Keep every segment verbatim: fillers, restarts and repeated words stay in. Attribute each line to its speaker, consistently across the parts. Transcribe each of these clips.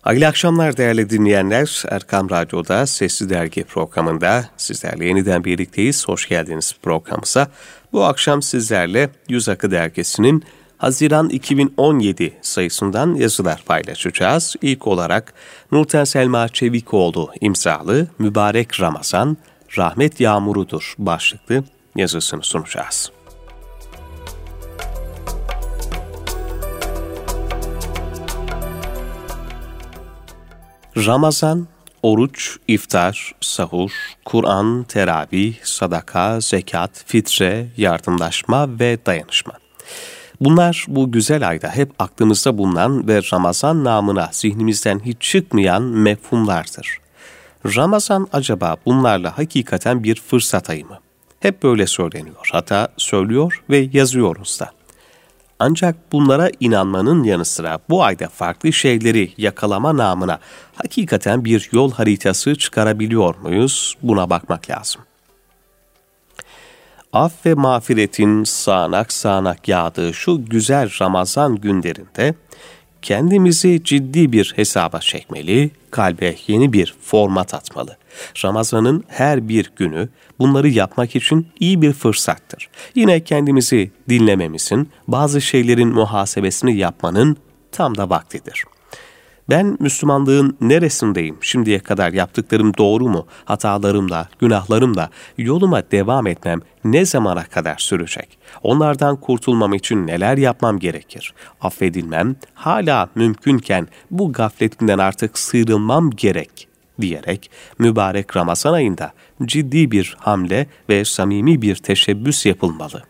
Speaker 1: Hayırlı akşamlar değerli dinleyenler. Erkam Radyo'da Sesli Dergi programında sizlerle yeniden birlikteyiz. Hoş geldiniz programımıza. Bu akşam sizlerle Yüz Akı Dergisi'nin Haziran iki bin on yedi sayısından yazılar paylaşacağız. İlk olarak Nurten Selma Çevikoğlu imzalı Mübarek Ramazan, Rahmet Yağmurudur başlıklı yazısını sunacağız. Ramazan, oruç, iftar, sahur, Kur'an, teravih, sadaka, zekat, fitre, yardımlaşma ve dayanışma. Bunlar bu güzel ayda hep aklımızda bulunan ve Ramazan namına zihnimizden hiç çıkmayan mefhumlardır. Ramazan acaba bunlarla hakikaten bir fırsat ayı mı? Hep böyle söyleniyor, hatta söylüyor ve yazıyoruz da. Ancak bunlara inanmanın yanı sıra bu ayda farklı şeyleri yakalama namına hakikaten bir yol haritası çıkarabiliyor muyuz? Buna bakmak lazım. Af ve mağfiretin sağanak sağanak yağdığı şu güzel Ramazan günlerinde kendimizi ciddi bir hesaba çekmeli, kalbe yeni bir format atmalı. Ramazan'ın her bir günü bunları yapmak için iyi bir fırsattır. Yine kendimizi dinlememizin, bazı şeylerin muhasebesini yapmanın tam da vaktidir. Ben Müslümanlığın neresindeyim? Şimdiye kadar yaptıklarım doğru mu? Hatalarımla, günahlarımla yoluma devam etmem ne zamana kadar sürecek? Onlardan kurtulmam için neler yapmam gerekir? Affedilmem, hala mümkünken bu gafletimden artık sıyrılmam gerek diyerek mübarek Ramazan ayında ciddi bir hamle ve samimi bir teşebbüs yapılmalı.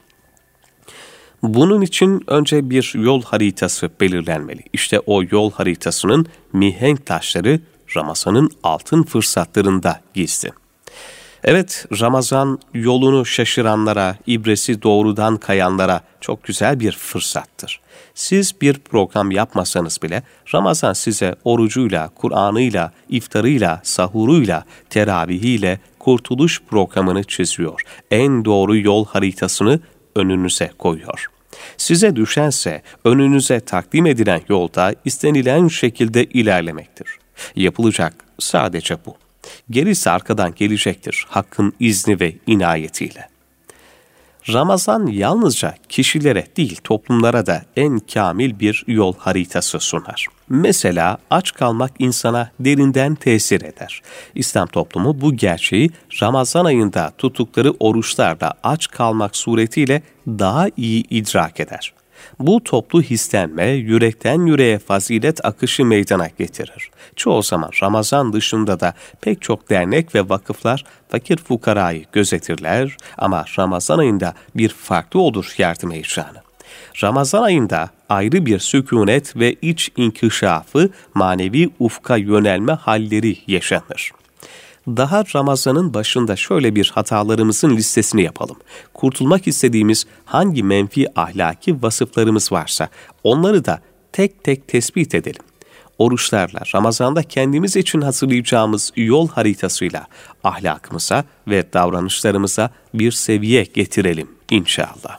Speaker 1: Bunun için önce bir yol haritası belirlenmeli. İşte o yol haritasının mihenk taşları Ramazan'ın altın fırsatlarında gizli. Evet, Ramazan yolunu şaşıranlara, ibresi doğrudan kayanlara çok güzel bir fırsattır. Siz bir program yapmasanız bile Ramazan size orucuyla, Kur'an'ıyla, iftarıyla, sahuruyla, teravihiyle kurtuluş programını çiziyor. En doğru yol haritasını önünüze koyuyor. Size düşense önünüze takdim edilen yolda istenilen şekilde ilerlemektir. Yapılacak sadece bu. Gerisi arkadan gelecektir Hakk'ın izni ve inayetiyle. Ramazan yalnızca kişilere değil toplumlara da en kamil bir yol haritası sunar. Mesela aç kalmak insana derinden tesir eder. İslam toplumu bu gerçeği Ramazan ayında tuttukları oruçlarla aç kalmak suretiyle daha iyi idrak eder. Bu toplu hislenme yürekten yüreğe fazilet akışı meydana getirir. Çoğu zaman Ramazan dışında da pek çok dernek ve vakıflar fakir fukarayı gözetirler ama Ramazan ayında bir farklı olur yardım heyecanı. Ramazan ayında ayrı bir sükunet ve iç inkişafı, manevi ufka yönelme halleri yaşanır. Daha Ramazan'ın başında şöyle bir hatalarımızın listesini yapalım. Kurtulmak istediğimiz hangi menfi ahlaki vasıflarımız varsa onları da tek tek tespit edelim. Oruçlarla, Ramazan'da kendimiz için hazırlayacağımız yol haritasıyla ahlakımıza ve davranışlarımıza bir seviye getirelim inşallah.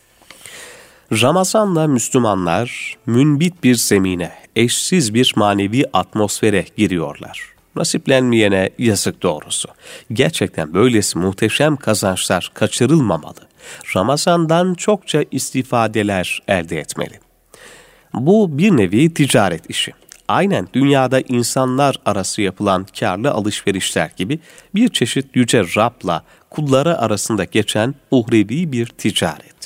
Speaker 1: Ramazan'la Müslümanlar münbit bir zemine, eşsiz bir manevi atmosfere giriyorlar. Nasiplenmeyene yazık doğrusu. Gerçekten böylesi muhteşem kazançlar kaçırılmamalı. Ramazan'dan çokça istifadeler elde etmeli. Bu bir nevi ticaret işi. Aynen dünyada insanlar arası yapılan kârlı alışverişler gibi bir çeşit yüce Rab'la kulları arasında geçen uhrevi bir ticaret.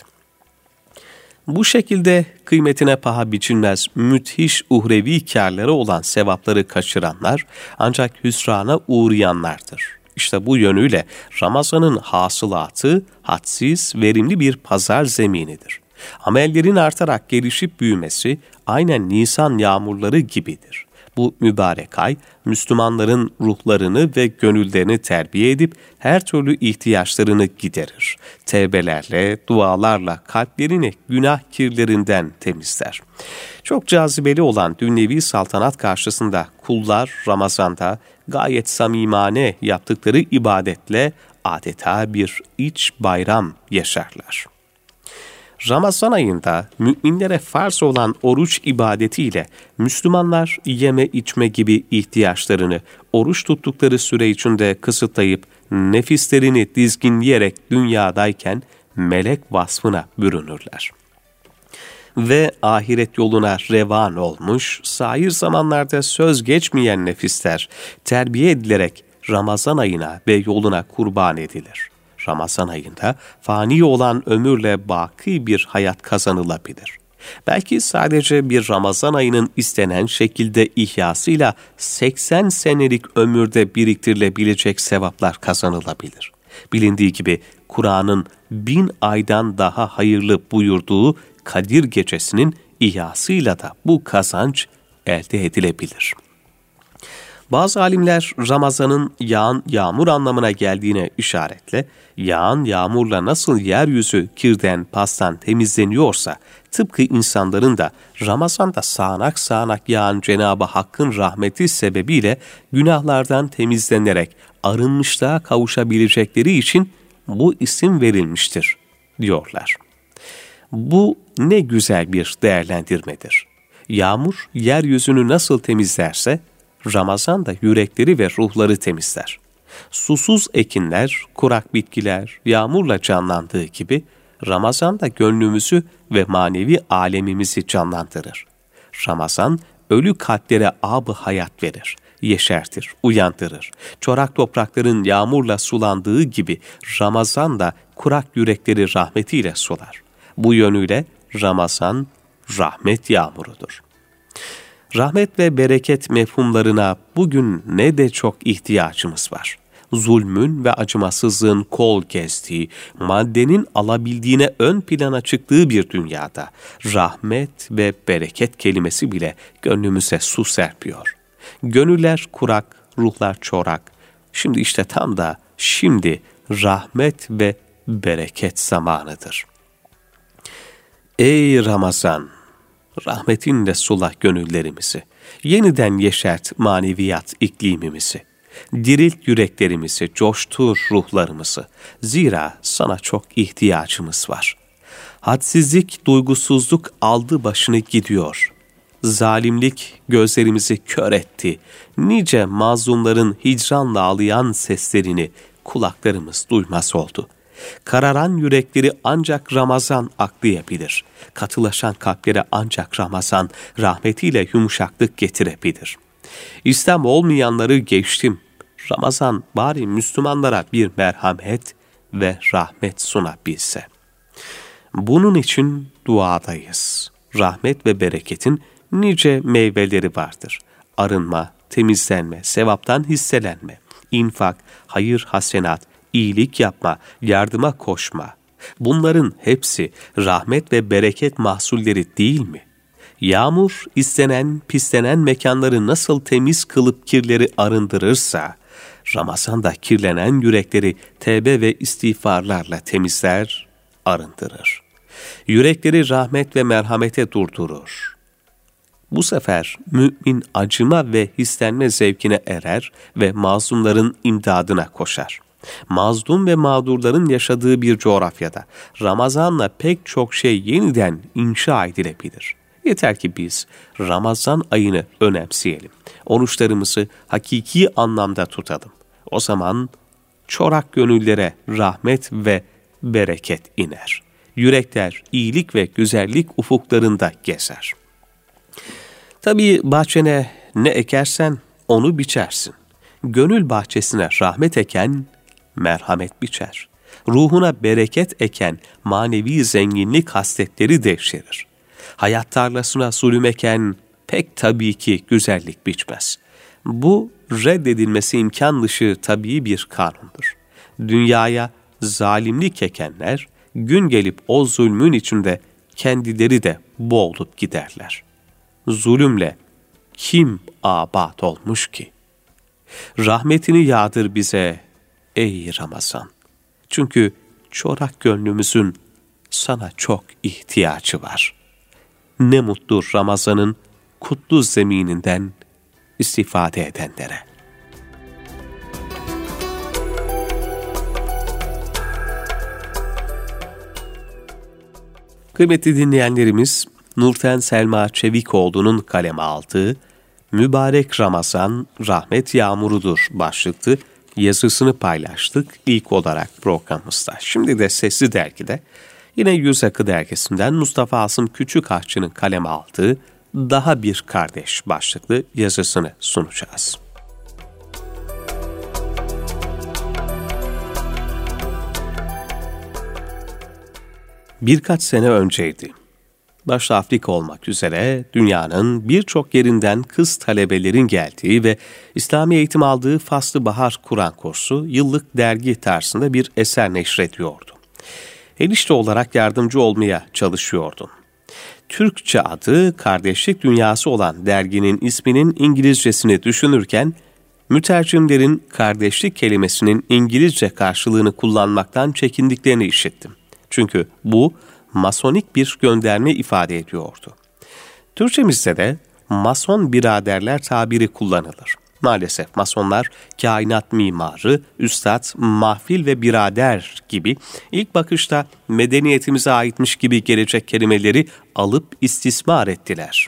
Speaker 1: Bu şekilde kıymetine paha biçilmez müthiş uhrevi kârları olan sevapları kaçıranlar ancak hüsrana uğrayanlardır. İşte bu yönüyle Ramazan'ın hasılatı hadsiz, verimli bir pazar zeminidir. Amellerin artarak gelişip büyümesi aynen Nisan yağmurları gibidir. Bu mübarek ay, Müslümanların ruhlarını ve gönüllerini terbiye edip her türlü ihtiyaçlarını giderir. Tevbelerle, dualarla kalplerini günah kirlerinden temizler. Çok cazibeli olan dünyevi saltanat karşısında kullar Ramazan'da gayet samimane yaptıkları ibadetle adeta bir iç bayram yaşarlar. Ramazan ayında müminlere farz olan oruç ibadetiyle Müslümanlar yeme içme gibi ihtiyaçlarını oruç tuttukları süre içinde kısıtlayıp nefislerini dizginleyerek dünyadayken melek vasfına bürünürler. Ve ahiret yoluna revan olmuş, sair zamanlarda söz geçmeyen nefisler terbiye edilerek Ramazan ayına ve yoluna kurban edilir. Ramazan ayında fani olan ömürle baki bir hayat kazanılabilir. Belki sadece bir Ramazan ayının istenen şekilde ihyasıyla seksen senelik ömürde biriktirilebilecek sevaplar kazanılabilir. Bilindiği gibi Kur'an'ın bin aydan daha hayırlı buyurduğu Kadir Gecesi'nin ihyasıyla da bu kazanç elde edilebilir. Bazı alimler Ramazan'ın yağan yağmur anlamına geldiğine işaretle, yağan yağmurla nasıl yeryüzü kirden, pastan temizleniyorsa, tıpkı insanların da Ramazan'da sağanak sağanak yağan Cenab-ı Hakk'ın rahmeti sebebiyle günahlardan temizlenerek arınmışlığa kavuşabilecekleri için bu isim verilmiştir, diyorlar. Bu ne güzel bir değerlendirmedir. Yağmur yeryüzünü nasıl temizlerse, Ramazan da yürekleri ve ruhları temizler. Susuz ekinler, kurak bitkiler, yağmurla canlandığı gibi Ramazan da gönlümüzü ve manevi alemimizi canlandırır. Ramazan ölü kalplere ab-ı hayat verir, yeşertir, uyandırır. Çorak toprakların yağmurla sulandığı gibi Ramazan da kurak yürekleri rahmetiyle sular. Bu yönüyle Ramazan rahmet yağmurudur. Rahmet ve bereket mefhumlarına bugün ne de çok ihtiyacımız var. Zulmün ve acımasızlığın kol gezdiği, maddenin alabildiğine ön plana çıktığı bir dünyada rahmet ve bereket kelimesi bile gönlümüze su serpiyor. Gönüller kurak, ruhlar çorak. Şimdi işte tam da şimdi rahmet ve bereket zamanıdır. Ey Ramazan! Rahmetinle sula gönüllerimizi, yeniden yeşert maneviyat iklimimizi, dirilt yüreklerimizi, coştur ruhlarımızı. Zira sana çok ihtiyacımız var. Hadsizlik, duygusuzluk aldı başını gidiyor. Zalimlik gözlerimizi kör etti. Nice mazlumların hicranla ağlayan seslerini kulaklarımız duymaz oldu. Kararan yürekleri ancak Ramazan aklayabilir. Katılaşan kalplere ancak Ramazan rahmetiyle yumuşaklık getirebilir. İslam olmayanları geçtim. Ramazan bari Müslümanlara bir merhamet ve rahmet sunabilse. Bunun için duadayız. Rahmet ve bereketin nice meyveleri vardır. Arınma, temizlenme, sevaptan hisselenme, infak, hayır, hasenat, iyilik yapma, yardıma koşma. Bunların hepsi rahmet ve bereket mahsulleri değil mi? Yağmur istenen, pislenen mekanları nasıl temiz kılıp kirleri arındırırsa, Ramazan'da kirlenen yürekleri tevbe ve istiğfarlarla temizler, arındırır. Yürekleri rahmet ve merhamete durdurur. Bu sefer mümin acıma ve hislenme zevkine erer ve mazlumların imdadına koşar. Mazlum ve mağdurların yaşadığı bir coğrafyada Ramazan'la pek çok şey yeniden inşa edilebilir. Yeter ki biz Ramazan ayını önemseyelim. Oruçlarımızı hakiki anlamda tutalım. O zaman çorak gönüllere rahmet ve bereket iner. Yürekler iyilik ve güzellik ufuklarında gezer. Tabii bahçene ne ekersen onu biçersin. Gönül bahçesine rahmet eken merhamet biçer. Ruhuna bereket eken manevi zenginlik hasletleri devşirir. Hayat tarlasına zulüm eken pek tabii ki güzellik biçmez. Bu reddedilmesi imkan dışı tabii bir kanundur. Dünyaya zalimlik ekenler gün gelip o zulmün içinde kendileri de boğulup giderler. Zulümle kim abat olmuş ki? Rahmetini yağdır bize ey Ramazan. Çünkü çorak gönlümüzün sana çok ihtiyacı var. Ne mutlu Ramazan'ın kutlu zemininden istifade edenlere. Kıymetli dinleyenlerimiz, Nurten Selma Çevikoğlu'nun kaleme aldığı Mübarek Ramazan Rahmet Yağmurudur başlıklı yazısını paylaştık ilk olarak programımızda. Şimdi de Sesli Dergi'de yine Yüz Akı Dergisi'nden Mustafa Asım Küçükahçı'nın kaleme aldığı Daha Bir Kardeş başlıklı yazısını sunacağız. Birkaç sene önceydi. Başta Afrika olmak üzere dünyanın birçok yerinden kız talebelerin geldiği ve İslami eğitim aldığı Faslı Bahar Kur'an kursu yıllık dergi tarzında bir eser neşrediyordu. Enişte olarak yardımcı olmaya çalışıyordum. Türkçe adı Kardeşlik Dünyası olan derginin isminin İngilizcesini düşünürken, mütercimlerin kardeşlik kelimesinin İngilizce karşılığını kullanmaktan çekindiklerini işittim. Çünkü bu, masonik bir gönderme ifade ediyordu. Türkçemizde de mason biraderler tabiri kullanılır. Maalesef masonlar kainat mimarı, üstad, mahfil ve birader gibi ilk bakışta medeniyetimize aitmiş gibi gelecek kelimeleri alıp istismar ettiler.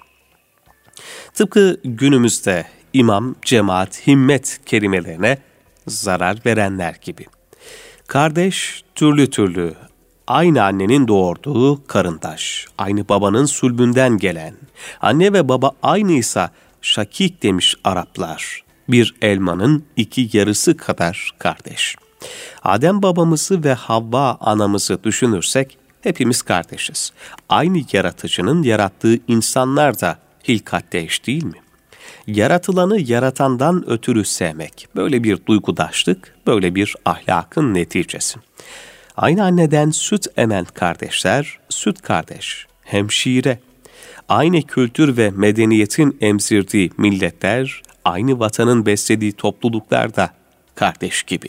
Speaker 1: Tıpkı günümüzde imam, cemaat, himmet kelimelerine zarar verenler gibi. Kardeş türlü türlü, aynı annenin doğurduğu karındaş, aynı babanın sulbünden gelen, anne ve baba aynıysa şakik demiş Araplar, bir elmanın iki yarısı kadar kardeş. Adem babamızı ve Havva anamızı düşünürsek hepimiz kardeşiz. Aynı yaratıcının yarattığı insanlar da hilkatte eş değil mi? Yaratılanı yaratandan ötürü sevmek, böyle bir duygudaşlık, böyle bir ahlakın neticesi. Aynı anneden süt emen kardeşler, süt kardeş, hemşire. Aynı kültür ve medeniyetin emzirdiği milletler, aynı vatanın beslediği topluluklar da kardeş gibi.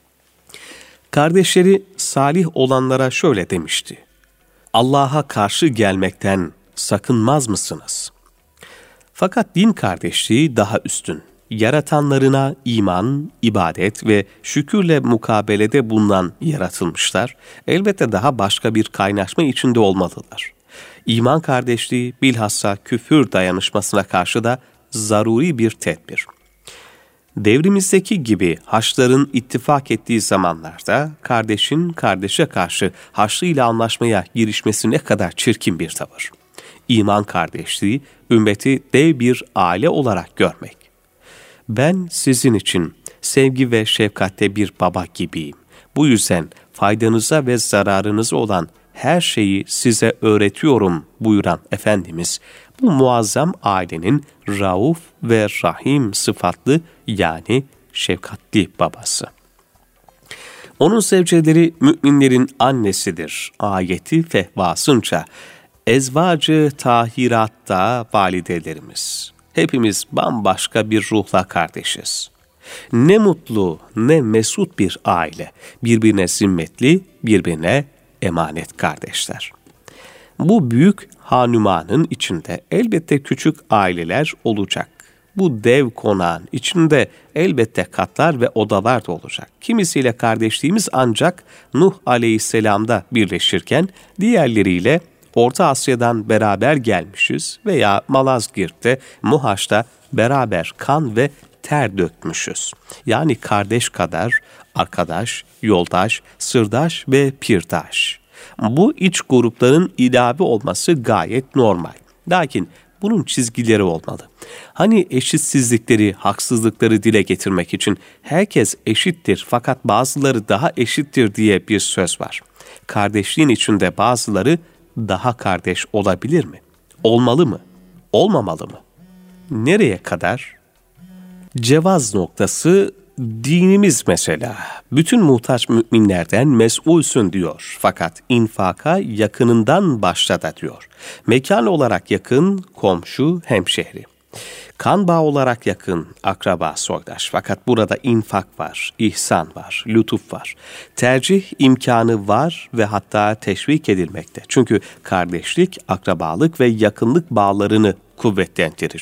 Speaker 1: Kardeşleri salih olanlara şöyle demişti: Allah'a karşı gelmekten sakınmaz mısınız? Fakat din kardeşliği daha üstün. Yaratanlarına iman, ibadet ve şükürle mukabelede bulunan yaratılmışlar, elbette daha başka bir kaynaşma içinde olmalılar. İman kardeşliği bilhassa küfür dayanışmasına karşı da zaruri bir tedbir. Devrimizdeki gibi Haçlıların ittifak ettiği zamanlarda kardeşin kardeşe karşı Haçlı ile anlaşmaya girişmesi ne kadar çirkin bir tavır. İman kardeşliği, ümmeti dev bir aile olarak görmek. Ben sizin için sevgi ve şefkatte bir baba gibiyim. Bu yüzden faydanıza ve zararınıza olan her şeyi size öğretiyorum buyuran Efendimiz, bu muazzam ailenin Rauf ve Rahim sıfatlı yani şefkatli babası. Onun zevceleri müminlerin annesidir. Ayeti fehvasınca ezvacı tahiratta validelerimiz. Hepimiz bambaşka bir ruhla kardeşiz. Ne mutlu, ne mesut bir aile. Birbirine zimmetli, birbirine emanet kardeşler. Bu büyük hanumanın içinde elbette küçük aileler olacak. Bu dev konağın içinde elbette katlar ve odalar da olacak. Kimisiyle kardeşliğimiz ancak Nuh Aleyhisselam'da birleşirken diğerleriyle Orta Asya'dan beraber gelmişiz veya Malazgirt'te, Muhaç'ta beraber kan ve ter dökmüşüz. Yani kardeş kadar arkadaş, yoldaş, sırdaş ve pirdaş. Bu iç grupların ilave olması gayet normal. Lakin bunun çizgileri olmalı. Hani eşitsizlikleri, haksızlıkları dile getirmek için herkes eşittir fakat bazıları daha eşittir diye bir söz var. Kardeşliğin içinde bazıları daha kardeş olabilir mi? Olmalı mı? Olmamalı mı? Nereye kadar? Cevaz noktası dinimiz mesela. Bütün muhtaç müminlerden mesulsün diyor. Fakat infaka yakınından başla da diyor. Mekan olarak yakın, komşu, hemşehri. Kan bağı olarak yakın, akraba, soydaş. Fakat burada infak var, ihsan var, lütuf var. Tercih imkanı var ve hatta teşvik edilmekte. Çünkü kardeşlik, akrabalık ve yakınlık bağlarını kuvvetlendirecek.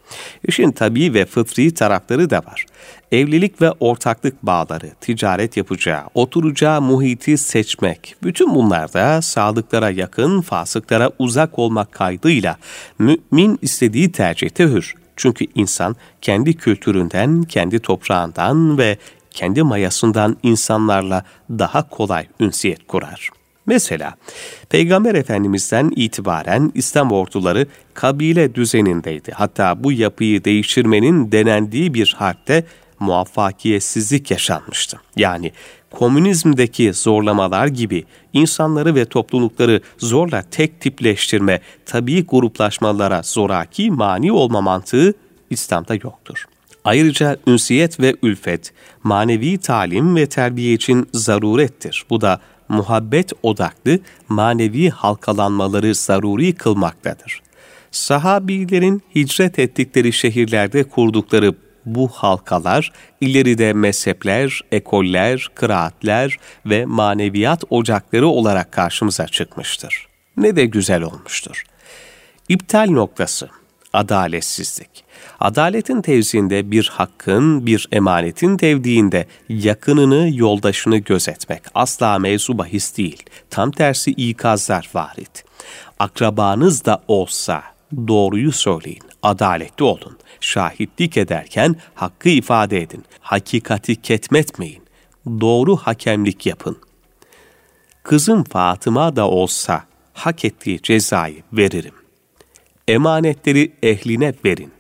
Speaker 1: İşin tabii ve fıtri tarafları da var. Evlilik ve ortaklık bağları, ticaret yapacağı, oturacağı muhiti seçmek, bütün bunlar da sadıklara yakın, fasıklara uzak olmak kaydıyla mümin istediği tercihte hür. Çünkü insan kendi kültüründen, kendi toprağından ve kendi mayasından insanlarla daha kolay ünsiyet kurar. Mesela Peygamber Efendimiz'den itibaren İslam orduları kabile düzenindeydi. Hatta bu yapıyı değiştirmenin denendiği bir harpte muvaffakiyetsizlik yaşanmıştı. Yani komünizmdeki zorlamalar gibi insanları ve toplulukları zorla tek tipleştirme, tabii gruplaşmalara zoraki mani olma mantığı İslam'da yoktur. Ayrıca ünsiyet ve ülfet, manevi talim ve terbiye için zarurettir. Bu da muhabbet odaklı manevi halkalanmaları zaruri kılmaktadır. Sahabilerin hicret ettikleri şehirlerde kurdukları bu halkalar, ileride mezhepler, ekoller, kıraatler ve maneviyat ocakları olarak karşımıza çıkmıştır. Ne de güzel olmuştur. İptal noktası, adaletsizlik. Adaletin tevziinde bir hakkın, bir emanetin tevdiğinde yakınını, yoldaşını gözetmek asla mevzu bahis değil. Tam tersi ikazlar varit. Akrabanız da olsa doğruyu söyleyin, adaletli olun. Şahitlik ederken hakkı ifade edin. Hakikati ketmetmeyin. Doğru hakemlik yapın. Kızım Fatıma da olsa hak ettiği cezayı veririm. Emanetleri ehline verin.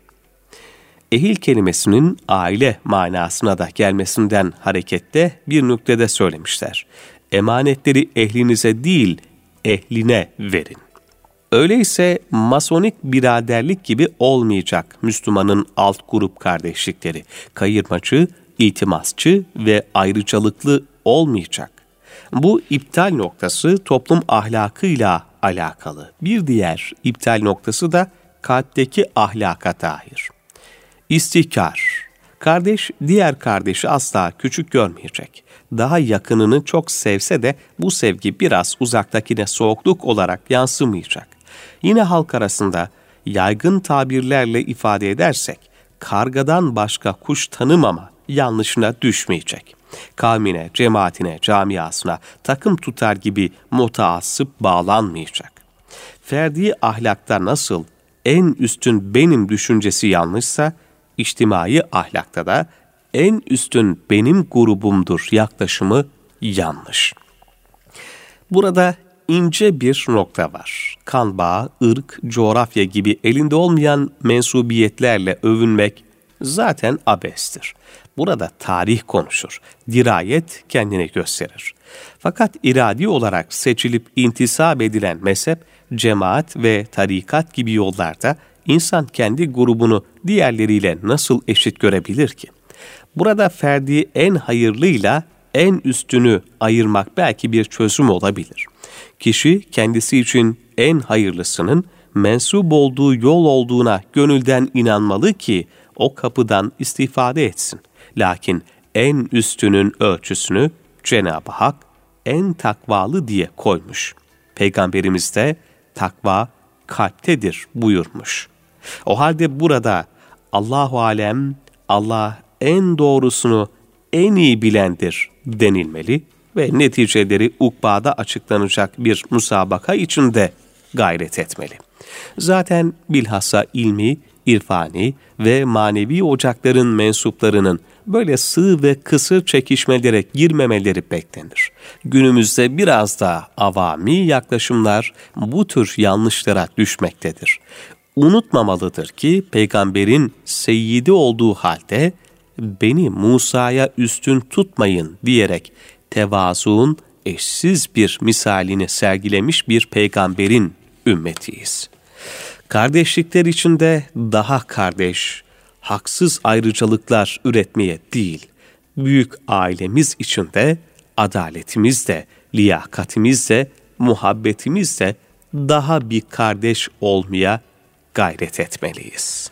Speaker 1: Ehil kelimesinin aile manasına da gelmesinden hareketle bir nüktede söylemişler. Emanetleri ehlinize değil, ehline verin. Öyleyse masonik biraderlik gibi olmayacak Müslümanın alt grup kardeşlikleri, kayırmacı, iltimasçı ve ayrıcalıklı olmayacak. Bu iptal noktası toplum ahlakıyla alakalı. Bir diğer iptal noktası da kalpteki ahlaka dair. İstihkar. Kardeş diğer kardeşi asla küçük görmeyecek. Daha yakınını çok sevse de bu sevgi biraz uzaktakine soğukluk olarak yansımayacak. Yine halk arasında yaygın tabirlerle ifade edersek, kargadan başka kuş tanımama yanlışına düşmeyecek. Kavmine, cemaatine, camiasına takım tutar gibi mutaassıp bağlanmayacak. Ferdi ahlakta nasıl en üstün benim düşüncesi yanlışsa, içtimai ahlakta da en üstün benim grubumdur yaklaşımı yanlış. Burada ince bir nokta var. Kan bağı, ırk, coğrafya gibi elinde olmayan mensubiyetlerle övünmek zaten abestir. Burada tarih konuşur, dirayet kendini gösterir. Fakat iradi olarak seçilip intisap edilen mezhep, cemaat ve tarikat gibi yollarda insan kendi grubunu diğerleriyle nasıl eşit görebilir ki? Burada ferdi en hayırlıyla en üstünü ayırmak belki bir çözüm olabilir. Kişi kendisi için en hayırlısının mensup olduğu yol olduğuna gönülden inanmalı ki o kapıdan istifade etsin. Lakin en üstünün ölçüsünü Cenab-ı Hak en takvalı diye koymuş. Peygamberimiz de takva kalptedir buyurmuş. O halde burada Allahu alem, Allah en doğrusunu en iyi bilendir denilmeli ve neticeleri ukbada açıklanacak bir musabaka içinde gayret etmeli. Zaten bilhassa ilmi, irfani ve manevi ocakların mensuplarının böyle sığ ve kısır çekişmelere girmemeleri beklenir. Günümüzde biraz da avami yaklaşımlar bu tür yanlışlara düşmektedir. Unutmamalıdır ki peygamberin seyyidi olduğu halde beni Musa'ya üstün tutmayın diyerek tevazuun eşsiz bir misalini sergilemiş bir peygamberin ümmetiyiz. Kardeşlikler içinde daha kardeş, haksız ayrıcalıklar üretmeye değil, büyük ailemiz içinde adaletimizle, liyakatimizle, muhabbetimizle daha bir kardeş olmaya gayret etmeliyiz.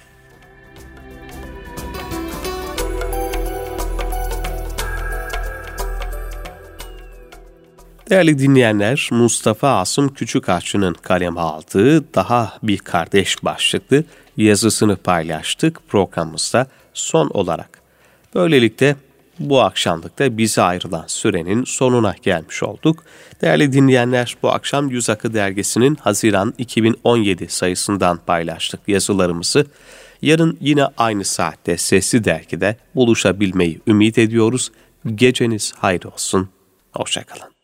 Speaker 1: Değerli dinleyenler, Mustafa Asım Küçükağaççı'nın kaleme aldığı Daha Bir Kardeş başlıklı yazısını paylaştık programımızda son olarak. Böylelikle bu akşamlık da bize ayrılan sürenin sonuna gelmiş olduk. Değerli dinleyenler, bu akşam Yüz Akı Dergisi'nin Haziran iki bin on yedi sayısından paylaştık yazılarımızı. Yarın yine aynı saatte Sesli Dergi'de buluşabilmeyi ümit ediyoruz. Geceniz hayır olsun. Hoşça kalın.